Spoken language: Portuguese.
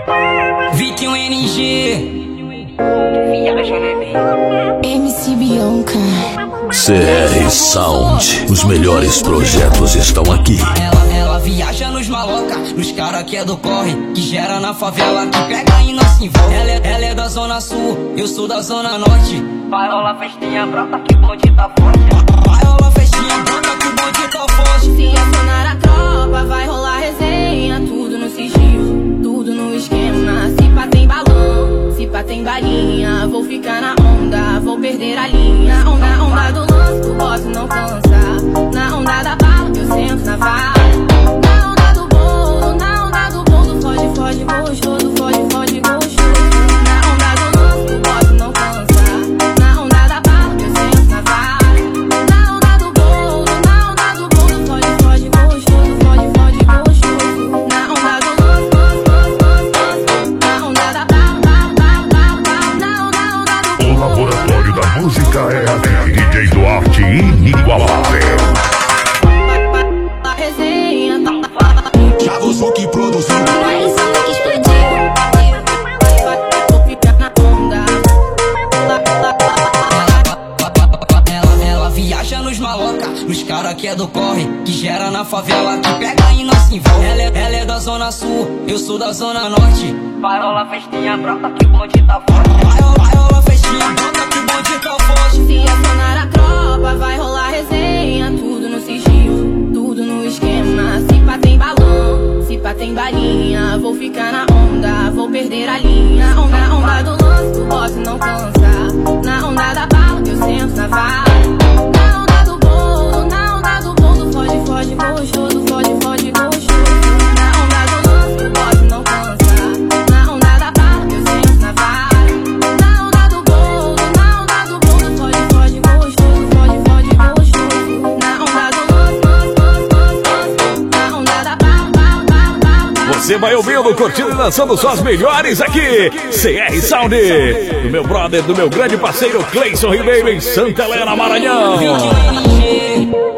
Vitinho NG, MC Bianca. CR Sound, os melhores projetos estão aqui. Ela viaja nos maloca, nos cara que é do corre, que gera na favela, que pega e não se envolve. Ela é da zona sul, eu sou da zona norte. Vai rolar festinha brota que o bonde tá forte. Vai rolar festinha brota que o bonde tá forte. Se acionar a tropa, vai rolar resenha. Tudo no sigilo, tudo no esquema. Se pá tem balão, se pá tem balinha. Vou ficar na onda, vou perder a linha. Na onda do lance, o boss não cansa. Na onda da bala, que eu sento na vala. Na onda do bolo, na onda do bolo. Foge, foge, gostoso, foge, foge, gostoso. Na onda do lance, o boss não cansa. Na onda da bala, que eu sento na vala. Na onda do bolo, na onda do bolo. Foge, foge, gostoso, foge, foge, gostoso. Na onda do lance, na onda da bala, na onda do bolo. O laboratório da música é DJ Duarte inigualável. A resenha Já usou que produziu. vai só que explodiu. Vou ficar na onda. Ela viaja nos maloca, nos cara que é do corre, que gera na favela, que pega e não se envolve. Ela é da zona sul, eu sou da zona norte. Vai rolar festinha brota que o bonde tá forte. Vai rolar festinha brota que o bonde tá forte. Se acionar a tropa, vai rolar resenha. Tudo no sigilo, tudo no esquema. Se pá tem balão, se pá tem balinha. Vou ficar na onda, vou perder a linha. Na onda do lance, o boss não cansa. Na onda da bala, que eu sento na vala. Na onda do bolo, na onda do bolo. Foge, foge, gostoso, foge, foge, gostoso. Na onda do lance, o boss não cansa. Na onda da bala, que eu sento na vala. Na onda do bolo, na onda do bolo. Foge, foge, gostoso, foge, foge, gostoso. Na onda do lance, na onda da bala. Você vai ouvindo, curtindo e lançando só as melhores aqui. CR Sound, do meu brother, do meu grande parceiro Cleison Ribeiro em Santa Helena, Maranhão. Vitinho NG.